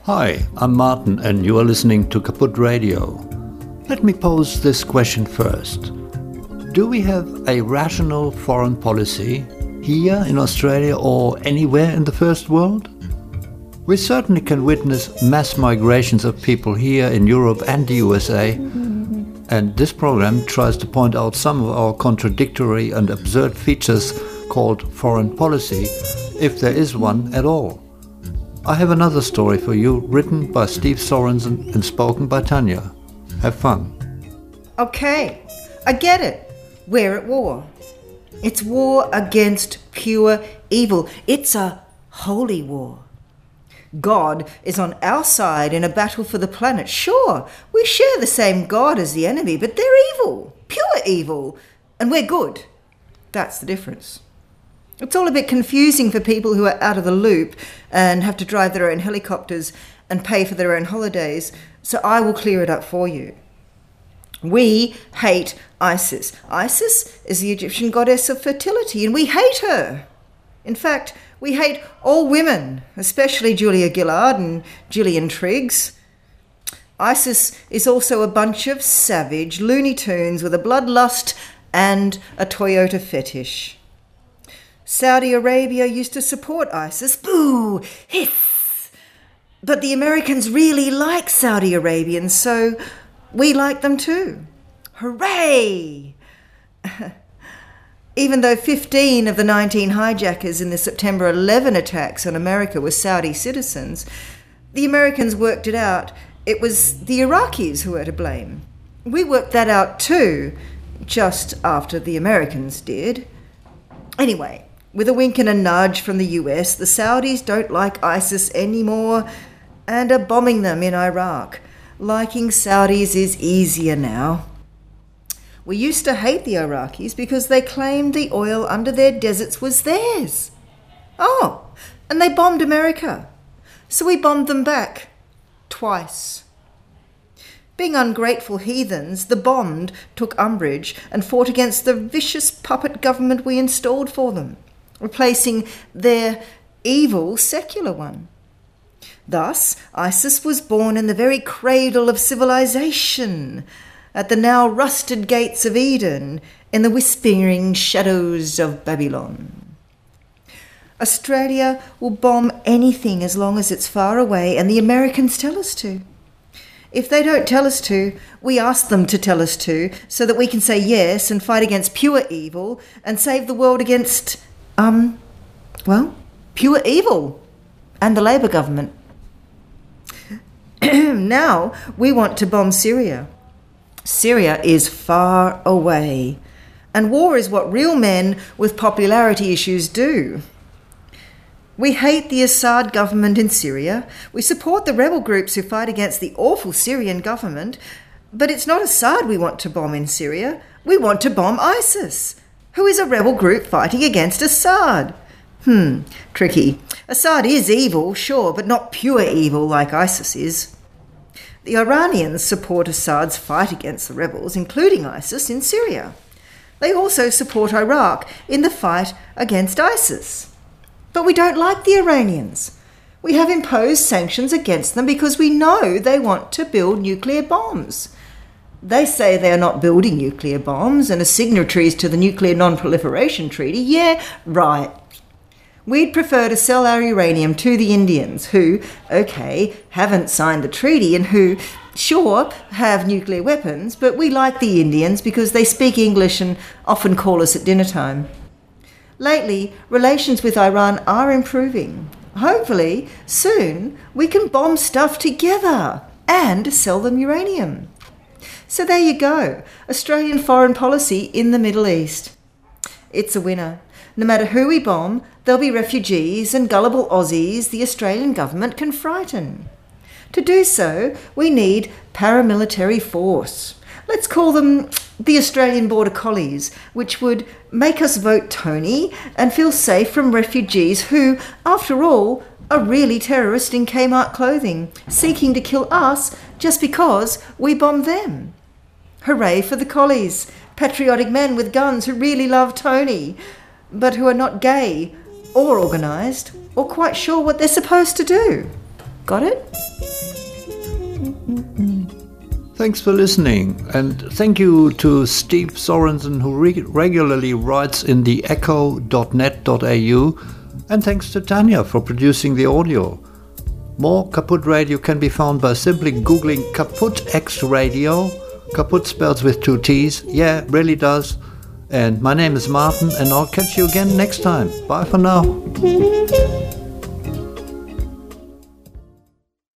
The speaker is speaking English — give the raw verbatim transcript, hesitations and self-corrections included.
Hi, I'm Martin and you are listening to Kaput Radio. Let me pose this question first. Do we have a rational foreign policy here in Australia or anywhere in the first world? We certainly can witness mass migrations of people here in Europe and the U S A, and this program tries to point out some of our contradictory and absurd features called foreign policy, if there is one at all. I have another story for you, written by Steve Sorensen and spoken by Tanya. Have fun. Okay, I get it. We're at war. It's war against pure evil. It's a holy war. God is on our side in a battle for the planet. Sure, we share the same God as the enemy, but they're evil, pure evil, and we're good. That's the difference. It's all a bit confusing for people who are out of the loop and have to drive their own helicopters and pay for their own holidays, so I will clear it up for you. We hate Isis. Isis is the Egyptian goddess of fertility, and we hate her. In fact, we hate all women, especially Julia Gillard and Gillian Triggs. Isis is also a bunch of savage Looney Tunes with a bloodlust and a Toyota fetish. Saudi Arabia used to support ISIS. Boo! Hiss! But the Americans really like Saudi Arabians, so we like them too. Hooray! Even though fifteen of the nineteen hijackers in the September eleventh attacks on America were Saudi citizens, the Americans worked it out. It was the Iraqis who were to blame. We worked that out too, just after the Americans did. Anyway, with a wink and a nudge from the U S, the Saudis don't like ISIS anymore and are bombing them in Iraq. Liking Saudis is easier now. We used to hate the Iraqis because they claimed the oil under their deserts was theirs. Oh, and they bombed America. So we bombed them back. Twice. Being ungrateful heathens, the bombed took umbrage and fought against the vicious puppet government we installed for them, replacing their evil secular one. Thus, ISIS was born in the very cradle of civilization, at the now rusted gates of Eden, in the whispering shadows of Babylon. Australia will bomb anything as long as it's far away, and the Americans tell us to. If they don't tell us to, we ask them to tell us to, so that we can say yes and fight against pure evil and save the world against, um, well, pure evil and the Labour government. Now we want to bomb Syria. Syria is far away, and war is what real men with popularity issues do. We hate the Assad government in Syria. We support the rebel groups who fight against the awful Syrian government, but it's not Assad we want to bomb in Syria. We want to bomb ISIS, who is a rebel group fighting against Assad. Hmm, tricky. Assad is evil, sure, but not pure evil like ISIS is. The Iranians support Assad's fight against the rebels, including ISIS, in Syria. They also support Iraq in the fight against ISIS. But we don't like the Iranians. We have imposed sanctions against them because we know they want to build nuclear bombs. They say they are not building nuclear bombs and are signatories to the Nuclear Non-Proliferation Treaty. Yeah, right. We'd prefer to sell our uranium to the Indians who, okay, haven't signed the treaty and who, sure, have nuclear weapons, but we like the Indians because they speak English and often call us at dinner time. Lately, relations with Iran are improving. Hopefully, soon, we can bomb stuff together and sell them uranium. So there you go, Australian foreign policy in the Middle East. It's a winner. No matter who we bomb, there'll be refugees and gullible Aussies the Australian government can frighten. To do so, we need paramilitary force. Let's call them the Australian Border Collies, which would make us vote Tony and feel safe from refugees who, after all, are really terrorists in Kmart clothing, seeking to kill us just because we bombed them. Hooray for the Collies, patriotic men with guns who really love Tony, but who are not gay or organised or quite sure what they're supposed to do. Got it? Thanks for listening, and thank you to Steve Sorensen, who re- regularly writes in the echo dot net dot a u, and thanks to Tanya for producing the audio. More Kaput Radio can be found by simply googling Kaput X Radio. Kaput spells with two T's. Yeah, really does. And my name is Martin, and I'll catch you again next time. Bye for now.